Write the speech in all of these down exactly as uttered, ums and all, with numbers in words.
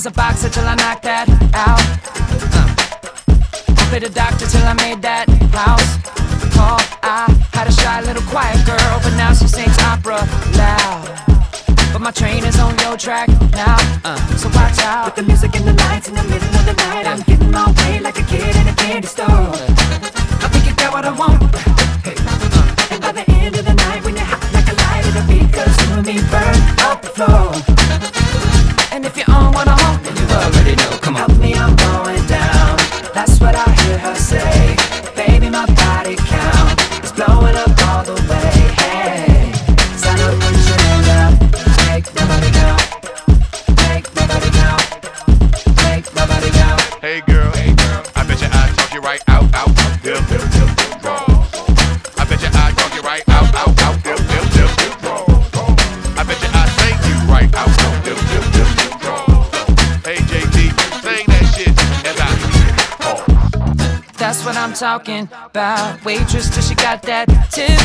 was a boxer till I knocked that out. uh. I played a doctor till I made that house call. I had a shy little quiet girl, but now she sings opera loud. But my train is on your track now, uh, so watch out. With the music in the lights in the middle of the night, I'm getting my way like a kid in a candy store. I think you got what I want. And by the end of the night, when you're hot like a light, it'll be 'cause you and me burn off the floor. And if you're on one home, then you already know, come on. Help me, I'm going down. That's what I hear her say. Baby, my body count is blowing up all the way. Hey, sign up, put your hand up. Make nobody count. Make nobody count. Make nobody count. Hey girl, hey girl, I bet your I talk you right out, out, out, dip, dip, dip, dip, draw. I bet your I talk you right out, out, out, dip, dip, dip, dip, draw. I bet your I sing you right out, out, dip, dip, dip, dip, draw. Hey J T, sing that shit as I pause. That's what I'm talking about. Waitress till she got that tip.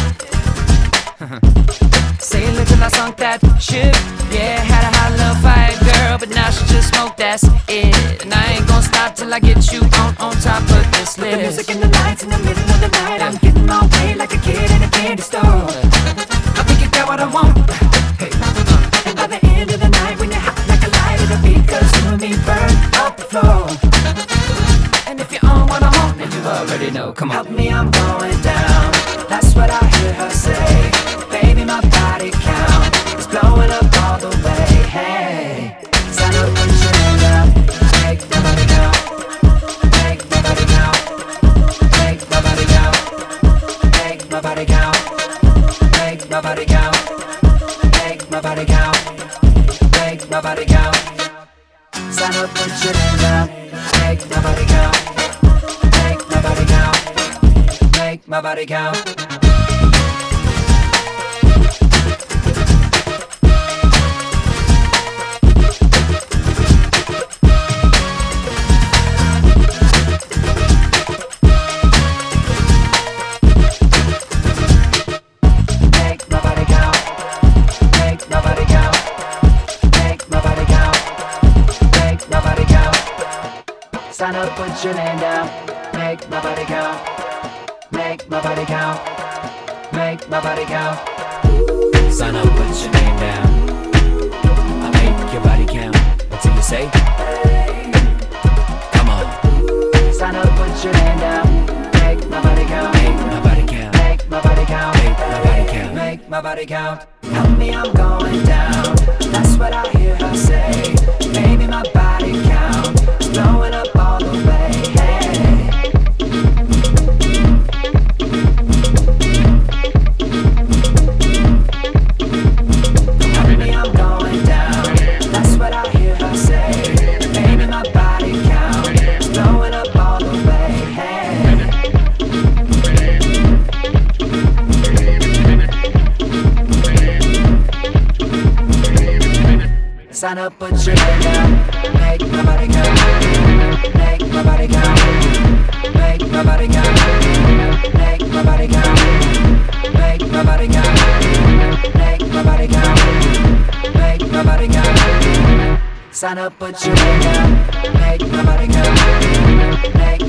Sailor till I sunk that ship. Yeah, had a hot little fight, girl, but now she just smoked, that's it. And I ain't gonna stop till I get you on, on top of this The music list. in the lights in the middle of the night, I'm getting my way like a kid in a candy store. I think you got what I want. And by the end of the night, when you're hot like a light, it'll be 'cause you and me burn off the floor. And if you're on one home, then you already know, come on. Help me, I'm going down. That's what I hear her say. Baby, my body count is blowing up all the way. Hey, sign up, put your hand up. Make nobody count. Make nobody count. Make nobody count. Make nobody count. Make nobody count. Make nobody count. Make nobody count. Sign up, put your hand up. Make nobody count. Make nobody count. Make nobody count. Sign up, put your name down. Make my body count. Make my body count. Make my body count. Sign up, put your name down. I make your body count. What's it you say? Come on. Sign up, put your name down. Make my body count. Make my body count. Make my body count. Make my body count. Make my body count. Help me, I'm going down. That's what I hear her say. Baby, my body count is blowing up all the way. Hey. Help me, I'm going down. That's what I hear her say. Baby, my body count is blowing up all the way. Hey. Sign up, put your name down. Make my body count. Make my body count. Make my body count. Make my body count. Make my body count. Make my body count. Make my body count. Sign up, put your name down. Make my body count. Make